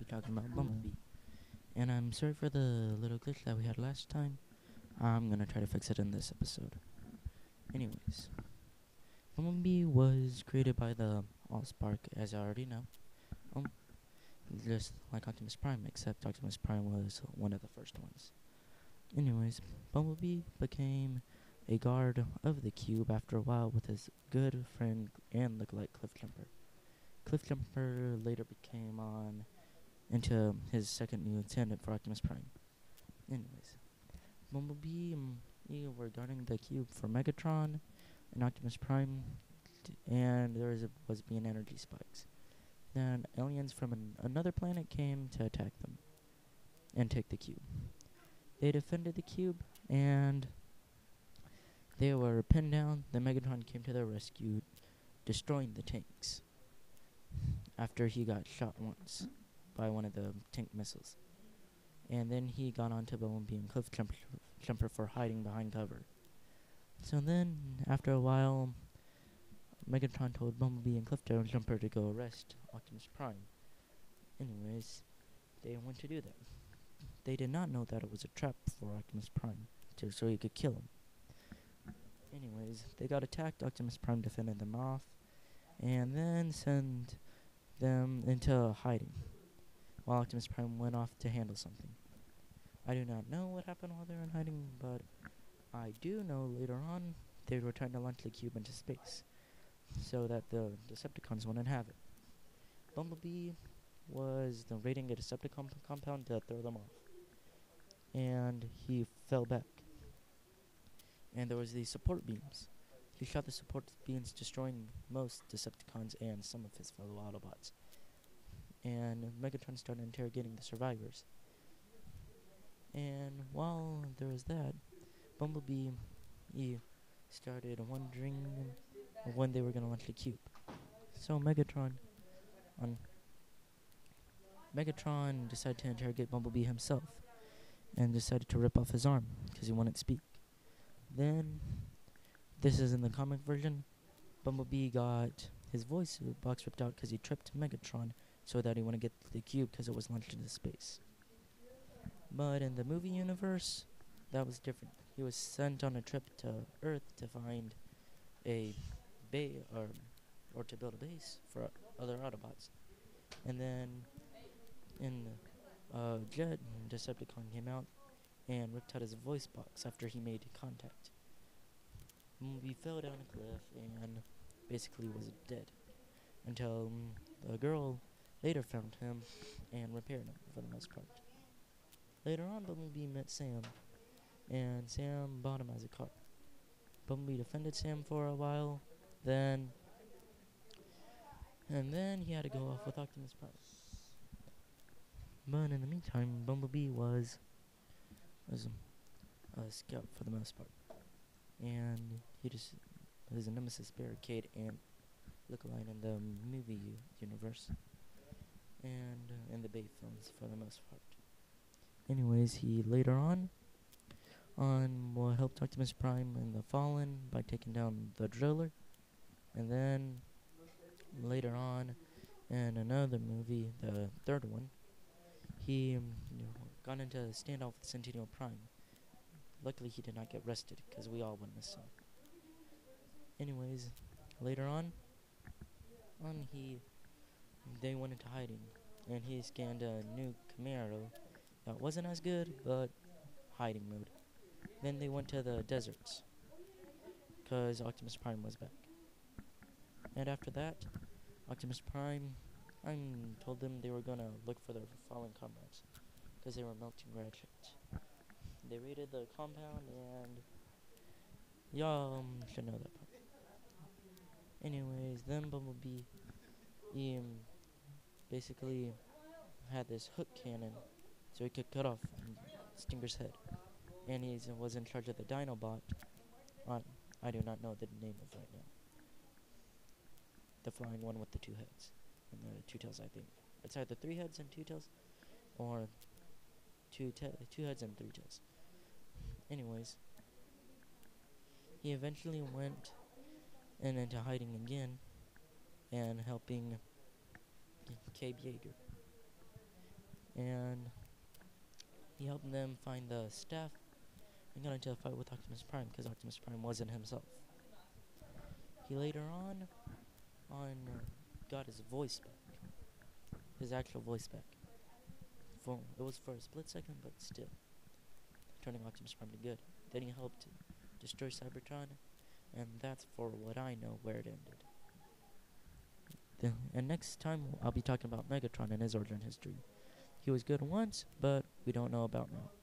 talking about Bumblebee. And I'm sorry for the little glitch that we had last time. I'm gonna try to fix it in this episode. Anyways, Bumblebee was created by the Allspark, as I already know. Um, just like Optimus Prime, except Optimus Prime was one of the first ones. Anyways, Bumblebee became a guard of the cube after a while with his good friend and lookalike Cliffjumper. Cliffjumper later became on into his second lieutenant for Optimus Prime. Anyways, Bumblebee you were guarding the cube for Megatron and Optimus Prime, and there was being energy spikes. Then aliens from another planet came to attack them and take the cube. They defended the cube, and they were pinned down. The Megatron came to their rescue, destroying the tanks after he got shot once by one of the tank missiles. And then he got onto Bumblebee and Cliffjumper for hiding behind cover. So then, after a while, Megatron told Bumblebee and Cliffjumper to go arrest Optimus Prime. Anyways, they went to do that. They did not know that it was a trap for Optimus Prime, so he could kill him. Anyways, they got attacked. Optimus Prime defended them off, and then sent them into hiding, while Optimus Prime went off to handle something. I do not know what happened while they were in hiding, but I do know later on they were trying to launch the cube into space, so that the Decepticons wouldn't have it. Bumblebee was raiding a Decepticon compound to throw them off, and he fell back. And there was these support beams. He shot the support beams, destroying most Decepticons and some of his fellow Autobots. And Megatron started interrogating the survivors. And while there was that, Bumblebee started wondering when they were going to launch the cube. So Megatron decided to interrogate Bumblebee himself and decided to rip off his arm because he wouldn't speak. Then, this is in the comic version, Bumblebee got his voice box ripped out because he tripped Megatron so that he wouldn't get the cube because it was launched into space. But in the movie universe, that was different. He was sent on a trip to Earth to find a or to build a base for other Autobots. And then in Jet, Decepticon came out and ripped out his voice box after he made contact. He fell down a cliff and basically was dead until the girl later found him and repaired him for the most part. Later on, Bumblebee met Sam, and Sam bought him as a car. Bumblebee defended Sam for a while, and then he had to go off with Optimus Prime. But in the meantime, Bumblebee was a scout for the most part, and he just was a Nemesis Barricade and lookalike in the movie universe, and in the Bay films for the most part. Anyways, he later on helped Optimus Prime in the Fallen by taking down the Driller, and then later on in another movie, the third one, he got into a standoff with Centennial Prime. Luckily, he did not get arrested because we all witnessed him. Anyways, later on, they went into hiding, and he scanned a new Camaro that wasn't as good, but hiding mode. Then they went to the deserts, because Optimus Prime was back. And after that, Optimus Prime, told them they were gonna look for their fallen comrades, because they were melting graduates. They raided the compound, and y'all should know that part. Anyways, then Bumblebee, basically had this hook cannon, so he could cut off Stinger's head. And he was in charge of the Dinobot. I do not know the name of it right now. The flying one with the two heads and the two tails, I think. It's either 3 heads and 2 tails, or 2 heads and 3 tails. Anyways, he eventually went into hiding again and helping Cabe Yeager. and he helped them find the staff and got into a fight with Optimus Prime because Optimus Prime wasn't himself. He later on got his voice back, his actual voice back. It was for a split second, but still, turning Optimus Prime to good. Then he helped destroy Cybertron, and that's for what I know where it ended. And next time I'll be talking about Megatron and his origin history. He was good once, but we don't know about now.